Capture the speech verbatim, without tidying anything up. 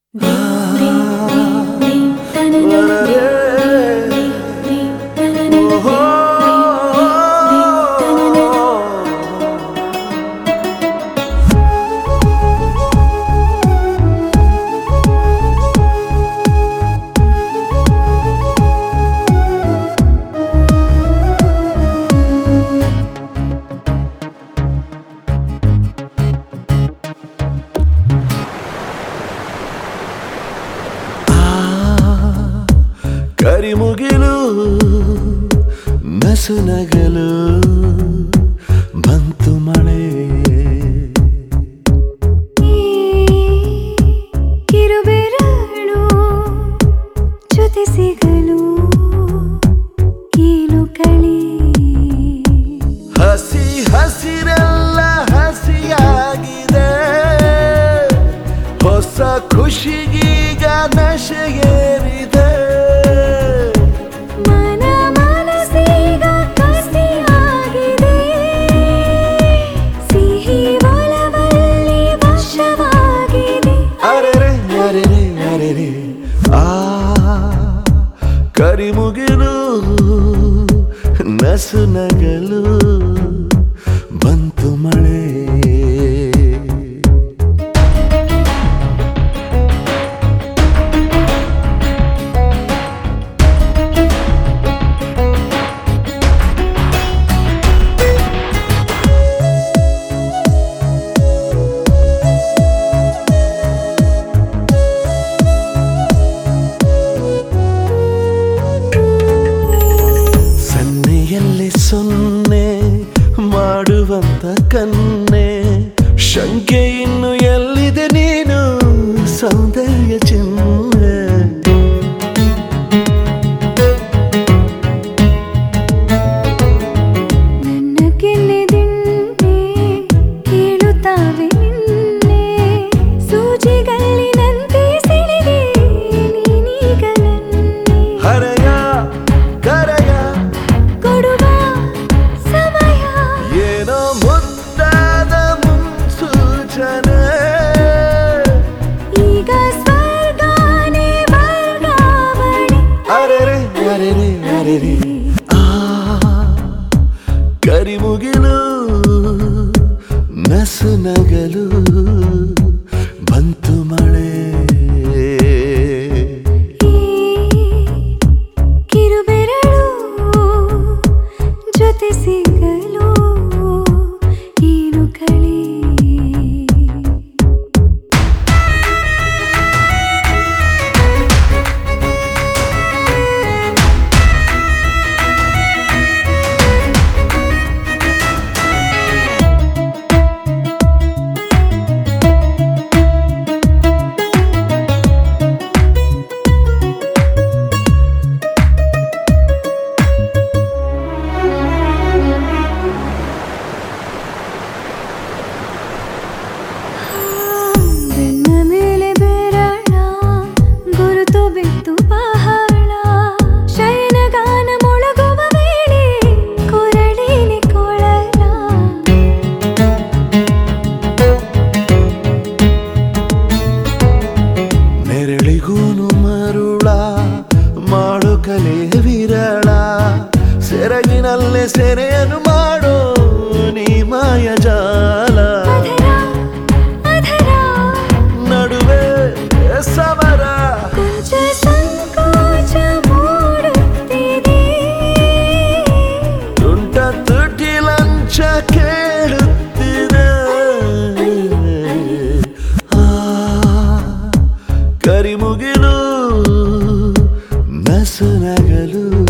ಕರಿಮುಗಿಲು ನಸುನಗಲು ಬಂತು ಮಳೆ ಕಿರುಬೆರಳು ಜೊತೆ ಸಿಗಲು ಕೀಲು ಕಳಿ ಹಸಿ ಹಸಿರೆಲ್ಲ ಹಸಿಯಾಗಿದೆ ಹೊಸ ಖುಷಿಗೀಗ ನಶೆಯೇರಿದೆ ಆ ಕರಿಮುಗಿಲು ನಸುನಗಲು ಬಂತು ಮಳೆ ಸೊನ್ನೆ ಮಾಡುವಂತ ಕನ್ನೆ ಶಂಕೆ ಇನ್ನು ಎಲ್ಲಿದೆ ನೀನು ಸೌಂದರ್ಯ ಚಿನ್ನೆ ನನ್ನ ಕೆನ್ನೆದಿಂಡೆ ಕೇಳುತ್ತಾವೆ ನಿನ್ನೆ ಸೂಜಿಗಲ್ಲಿನಂತೆ ಸೆಳೆದೆ ನೀನೀಗ ನನ್ನೆ ಹರೆಯ ಕರೆಯ ಕೊಡುವ ಸಮಯ ಏನೋ ಮುದ್ದಾದ ಮುನ್ಸೂಚನೆ ಈಗ ಸ್ವರ್ಗಾನೇ ವರ್ಗಾವಣೆ ಅರೆರೆ ಅರೆರೆ ಅರೆರೆ ಆ ಕರಿಮುಗಿಲು ನಸುನಗಲು ಬಂತು ಮಳೆ ಕಿರುಬೆರಳು ಜೊತೆ ಸಿಗಲು ಕೀಲು ಕಳಿ ಕಲೆ ವಿರಳ ಸೆರಗಿನಲ್ಲೇ ಸೆರೆಯನ್ನು ಮಾಡೋ ನೀ ಮಾಯಜಾಲ ನಡುವೆ ಸಮರ ಸಂಕೋಚ ಮೂಡುತ್ತಿದೆ ತುಂಟ ತುಟಿ ಲಂಚ ಕೇಳುತ್ತಿದೆ ಆ ಕರಿಮುಗಿಲು ನಸುನಗಲು